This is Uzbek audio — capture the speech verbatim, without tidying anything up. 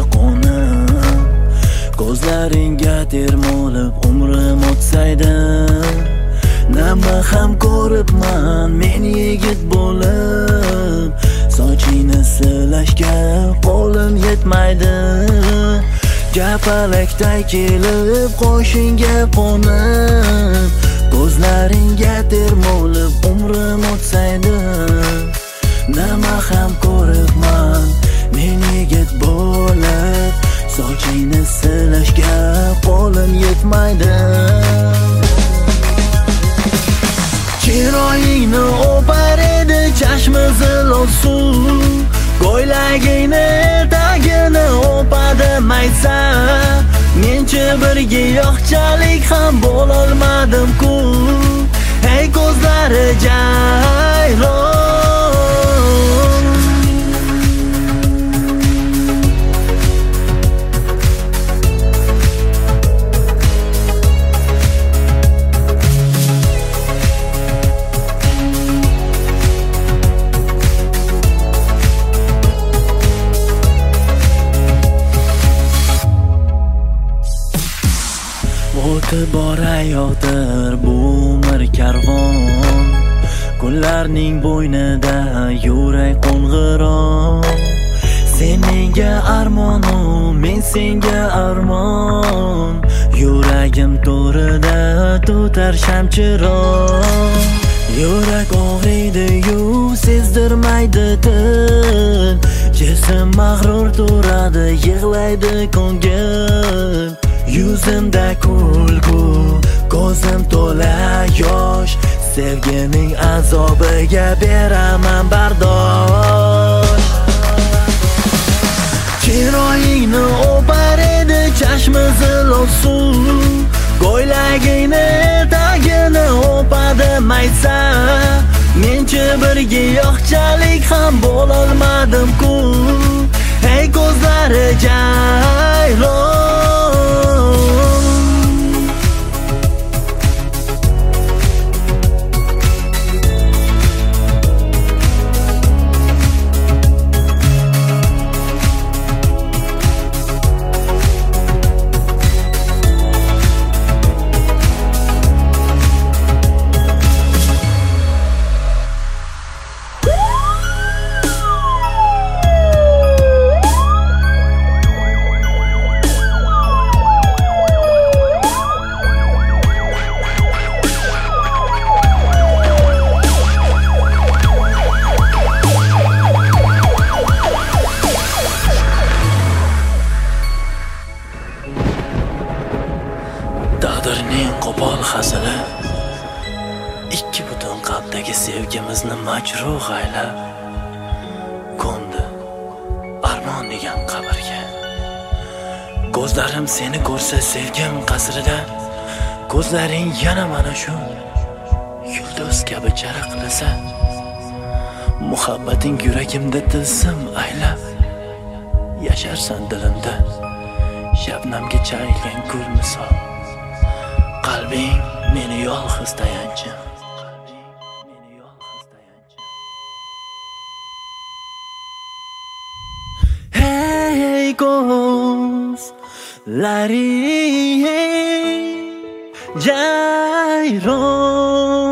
qonib, ko'zlaringga termolib umrim o'tsaydi. Nima ham ko'ribman men yigit bo'lib, sochingni silashga qo'lim yetmaydi. Kapalakday kelib qo'shingga qo'nib, ko'zlaringga termolib umrim o'tsaydi. Nima ham ko'ribman men yigit bo'lib, sochingni silashga qo'lim yetmaydi. Chiroyingni o'par edi chashmi zilos suv, ko'ylagingni tagini o'padi maysa. Menchi bir giyohchalik ham bo'lolmadim-ku. Hey ko'zlari jayron, o'tib borayotir bu umr karvon, kunlarning bo'ynida yurak qo'ng'iroq. Sen menga armonu, men senga armon, yuragim to'rida tutar shamchiroq. Yurak og'riydi-yu sezdirmaydi til, jism mag'rur turadi yig'laydi ko'ngil. Yuzimda kulgu, ko'zim to'la yosh, sevgining azobiga beraman bardosh. Chiroyingni o'par edi chashmi zilos suv, ko'ylagingni tagini o'padi maysa. Menchi bir giyohchalik ham bo'lolmadim-ku. Hey ko'zlari jayron, taqdirning qo'pol hazili ikki butun qalbdagi sevgimizni majruh aylab ko'mdi armon degan qabrga. Ko'zlarim seni ko'rsa sevgim qasrida, ko'zlaring yana mana shu yulduz kabi charaqlasa, muhabbating yuragimda tilsim aylab, yasharsan dilimda shabnamga chayilgan gul misol. Qalbing meni yolg'iz tayanchim. Hey ko'zlaring jayron,